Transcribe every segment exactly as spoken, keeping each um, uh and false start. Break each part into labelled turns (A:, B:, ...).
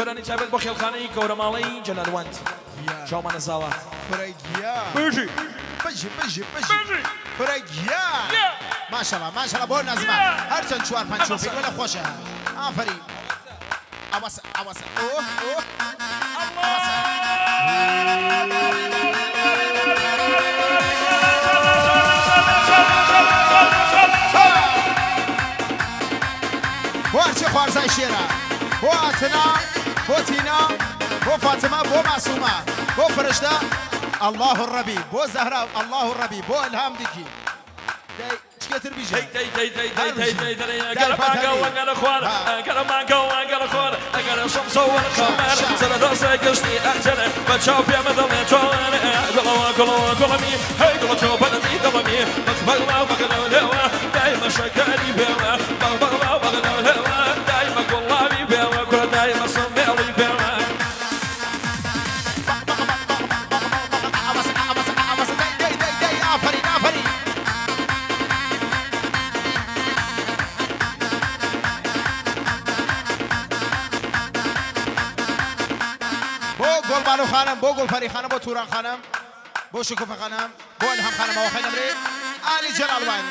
A: گۆرانی تایبەت بۆ خێڵخانەی گەورە ماڵەی جەلالوەند چاومانە زاوە
B: کوڕی گیان
A: بژی
B: بژی بژی بژی کوڕی گیان ماشەڵڵا ماشەڵڵا بۆ نەزما هەرچەند چوار پەنج چۆپی وەلە خۆشە ئافەری ئەوەسە ئەوەسە ئۆ ئۆ وارچی خوارزای شێرە بۆ ئاتنا بۆ تینا بۆ فاتمە بۆ ماسوومە بۆ فرشتە الله الربی بۆ زەهرا الله الربی بۆ ئەلهام دیکی چکێتر بیژە
A: گەشتی ئەخجەرە بە چاو پێمە دڵێ چۆڵێ گڵەوە گڵەوە گوڵەمی هەی گڵە چۆ بەدەمی دڵەمی بەغڵاو بەگەلەوە لێوە دایمە شەکەری بێوە بەغڵاو بەگەلەوە لێوە دایمە گوڵاوی بێوە کورە دایمە سمێڵی بێوە
B: گۆڵبانو خانم بۆ گۆڵپەری خانم بۆ توران خانم بۆ شکوفە خانم بۆ ئەلهام خانم ئەوە خەی نەمرێ ئالی جەلالوەند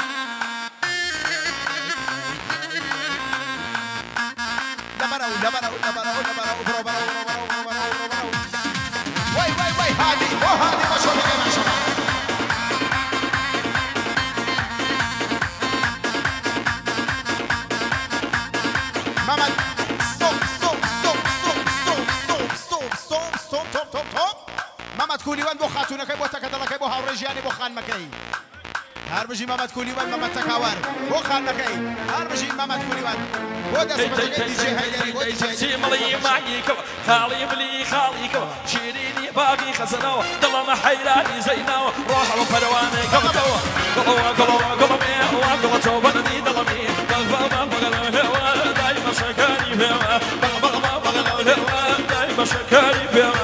B: لەبەرەو لەبەرەو لەبەرەو لەبەرەو بڕۆ بەرەو بڕۆ بەرەو بڕۆ بەرەو بڕۆ بەرەو وای وای وای هادی بۆ هادی بۆ شۆڵەکەی ماشەڵڵا مەمەد مەمەد کولیوەند بۆ خاتوونەکەی بۆ تەکەدەڵەکەی بۆ هاوڕێژیانی بۆ خانمەکەی هەر بژی مەمەد کولیوەند مەمەد تەکاوەر بۆ خانمەکەی هەر بژی مەمەد کولیوەند بۆ دەستمەکەی دیجێ هەیدەری بۆ دیجێ
A: مڵی ماگیکەوە خاڵی بلی خاڵیکەوە شیرینی باقی خەزەنەوە دڵەمە حەیرانی زەیناوە ڕۆحەوە پەروانەی گەڵەوە گڵەوە گڵەوە گڵەمێ ئەوە گڵە چۆ بەدەمی دڵەمی بەغبەڵە بەغەلەوە لێوە دایمە شەکاری پێوە بەغبەڵە بەغەلەوە لێوە دایمە شەکاری پێوە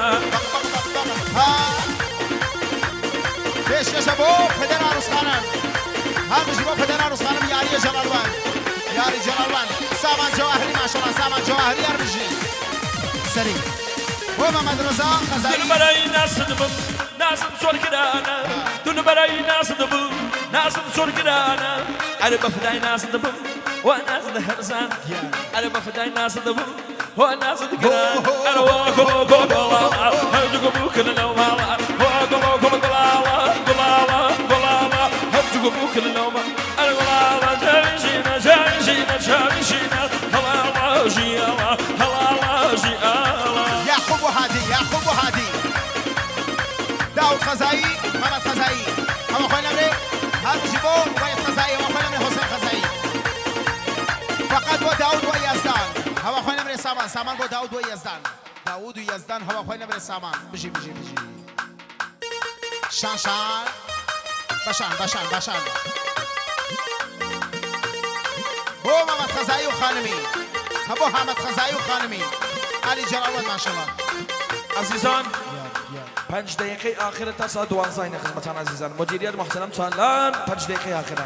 B: پێشکەشە بۆ پەدەر عروسخانم هەر بژی بۆ پەدەر عروسخانم یاریە جەلالوەند یاری جەلالوەند سامان جەواهری ماشەڵڵا سامان جەواهری هەر بژی سەری بۆ مەمەد ڕەزا خەزایی
A: دولبەرەی ناسد بم ناسم زۆر گرانە دولبەرەی ناسد بم ناسم زۆر گرانە ئەرە بە فدای ناسد بم وا ناسد هەرزان ئەرە بە فدای ناسد بم وا ناسد گران ئەرە وا گڵۆ گۆڵاوە هەردووگە بووکن لەو ماڵە وا گڵۆ گڵ گڵاوە گڵاوە گڵاوە هەردووگە بووکن لەو ماڵە ئەرە گڵاوە جاویژینە جاویژینە جاویژینە هەڵاوە ژیاوە هەڵاوە ژیاوە
B: یاخوب و هادی یاخوب و هادی داود خەزایی مەمەد خەزایی ئەوە خۆی نەمرێ هەر بژی بۆ وەید خەزایی ئەوە خۆی نەمرێ حوسێن خەزایی فقط بۆ داود و یەزدان هەوە خۆی نەمرێ سامان سامان بۆ داود و یەزدان داود و یەزدان هەوە خۆی نەمرێ سامان بژی بژی بژی شان شان بەشان بەشان بەشان بۆ مەمەد خەزایی و خانمی هەبۆ حامەد خەزایی و خانمی علی جەلالوەند ماشەڵڵا
A: عزیزان پنج دقیقه آخر تا ساعت دوازده نه خدمتان عزیزان مدیریت محترم چالان پنج دقیقه آخره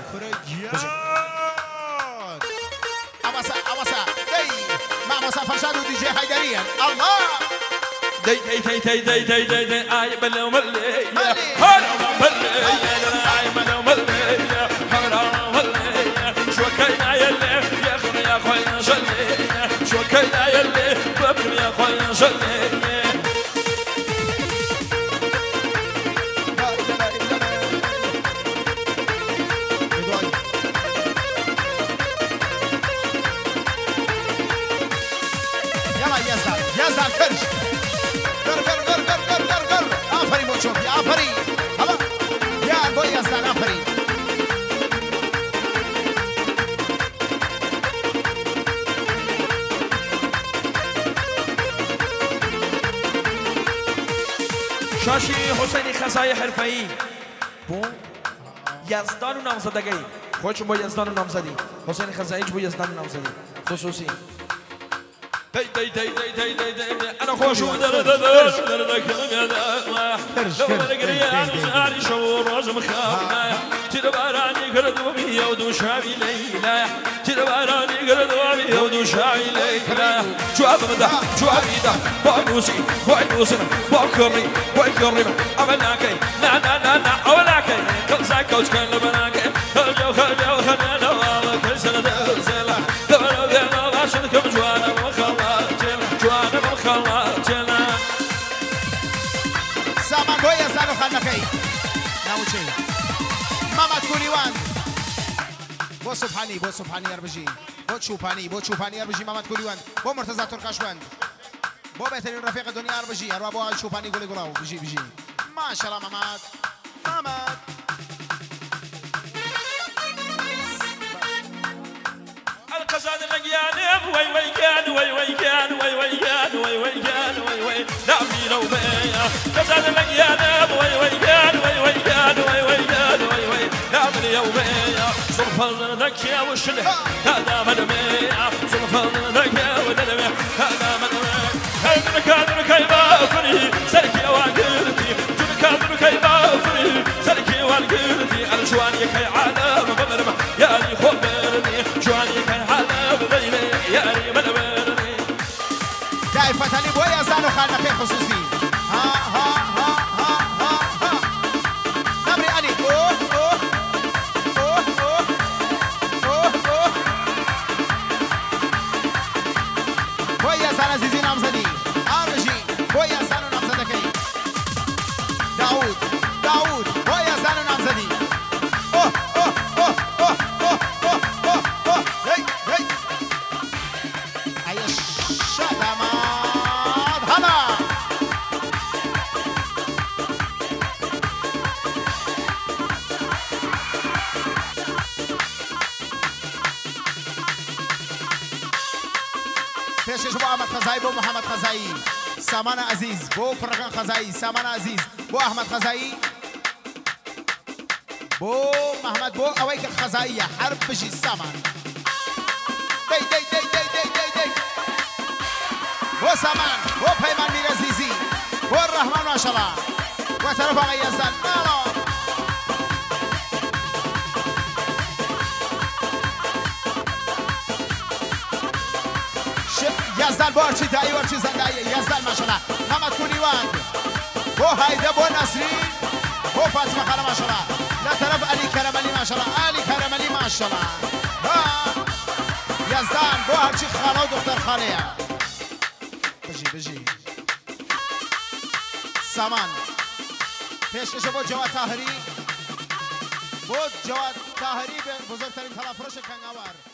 B: ئەوەسە ئەوەسە دەی مامۆستا فەرشاد و دیجێ هەیدەریە ئەڵڵا
A: دەی دەی دەی دەی دەی دەی دەی دەی ئای بەلەو مەلێ هەرەوە مەلێ ئای بەلەو مەلێ هەرەوە مەلێ شوەکەی نایەلێ یەخن یا خۆی نەژەلێ شوەکەی نایەلێ بەبرم یا خۆی نەژەلێ
B: يزدان كرش قر قر قر قر قر قر قر آفرين بو شوفي آفرين هلا يا بو يزدان آفرين
A: شاشی حسینی خزای حرفه‌ای بو یزدان و نامزدگی خودشون با یزدان و نامزدی حسین خزایی بو یزدان و نامزدی خصوصی دی دی دی دی دی دی دی انا خوشو در در در در در کلم یا در لو نگری از علی شو روز مخام چرا بارانی گردومی یا دو شاوی لیلا چرا بارانی گردومی یا دو شاوی لیلا جواب مدا جواب میدا با نوسی با نوسی با کری با کری اولاکی نه نه نه نه اولاکی کل ساکوش کن لبناکی خل جو خل جو خل نوام کل سنة زلا دورو دورو باشد کم جوانا مخالاتنا جوانا مخالاتنا
B: سامان بويا زانو خلنكي ناوچي محمد كوليوان بو سبحاني بو سبحاني اربجي بو چوپاني بو چوپاني اربجي محمد كوليوان بو مرتضى تركاشوند بو بهترین رفيق الدنيا اربجي اروا بو چوپاني گولي گلاو بجي بجي ما شاء الله محمد محمد
A: القصاد الرقيان وي وي كان وي وي كان وي وي كان وي وي كان وي وي نعمي لو بيا قصاد الرقيان وي وي كان وي وي كان وي وي كان وي وي نعمي لو بيا صرف الذكيا والشله هذا مدمي صرف الذكيا والدمي هذا مدمي هذا كان كيما فري سلكي واقلتي كان كيما فري سلكي واقلتي انا شواني كي عالم بمرم يا لي خبرني شواني كي
B: جاي فتني بويا زانو خلنكي خصوصي ها ها ها ها ها ها نمري اني اوه اوه اوه اوه اوه اوه بويا زانا زيزي نامزدي ارجي بويا زانو نامزدكي داود داود بويا زانو نامزدي اوه اوه اوه اوه اوه اوه اوه اوه هي هي عيش شادما پیشش بو احمد خزایی بو محمد خزایی سامان عزیز بو فرقان خزایی سامان عزیز بو احمد خزایی بو محمد بو اویک خزایی حرب بشی سامان دی دی دی دی دی دی دی بو سامان بو پیمان میر عزیزی بو الرحمن ماشاءالله و طرف آقای یزدان مالا يزدان بارچی دایی بارچی زندایی يزدان ماشاءالله محمد كوليوان بو هایده بو نسرین بو فاطمه خاله ماشاءالله لا طرف علی کرملی ماشاءالله علی کرملی ماشاءالله ها يزدان بو هرچی خاله و دختر خاله بجی بجی سامان پیشکش بو جواد طاهری بو جواد طاهری به بزرگترین تلافروش کنگاور